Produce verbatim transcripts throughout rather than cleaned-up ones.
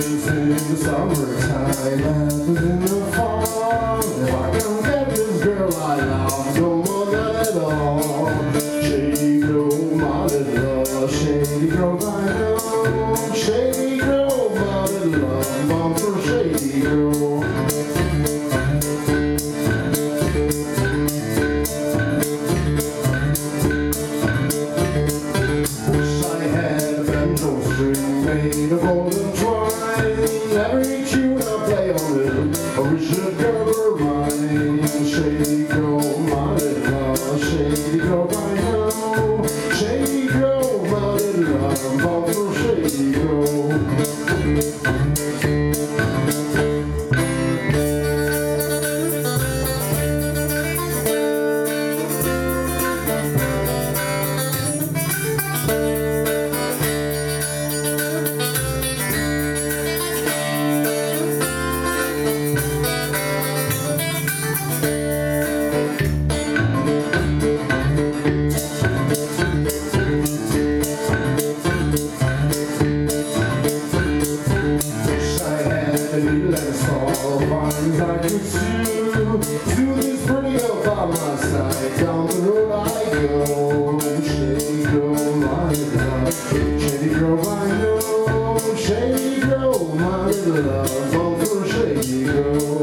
This is the summertime, happens in the fall. If I can get this girl I love, don't want none at all. Shady girl, my little love, shady girl I know. Shady girl, my little love, I'm for shady girl. Wish I had a banjo string made of golden twine. Every tune I play on it, I wish a girl were mine. Shady girl, my little love, shady girl I know. Shady girl, my little love, I'm for shady girl. All vines I could sue, sue this pretty girl by my side. Down the road I go. Shady girl, my little love, shady girl I know. Shady girl, my little love, all for shady girl.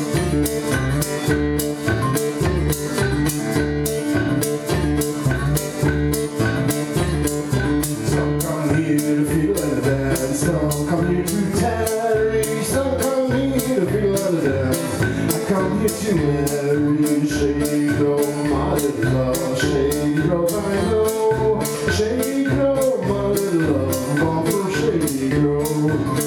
Some come here to feel and dance, some come here to tarry, some come to feel and dance. I come here to marry. Shady girl, my little love, shady girl I know. Shady girl, my little love, I'm for shady girl.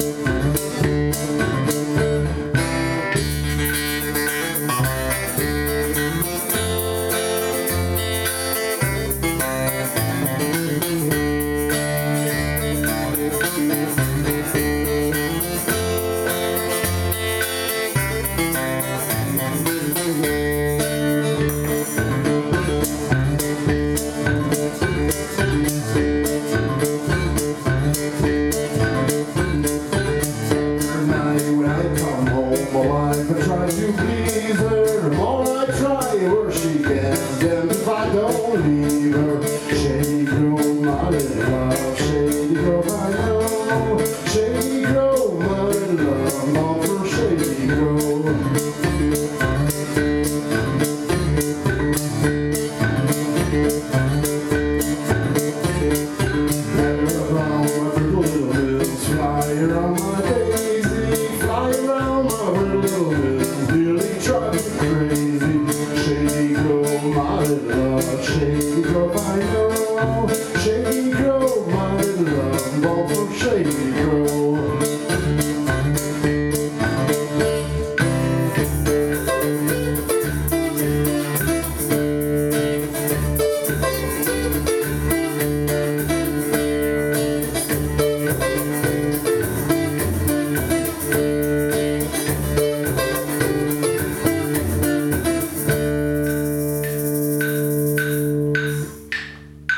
I try to please her, all I try where she gets damned if I don't leave her. Shady girl, my little love, shady girl I know. Shady girl, my little love, I'm all for shady girl. Never found my pretty little hills, fly around my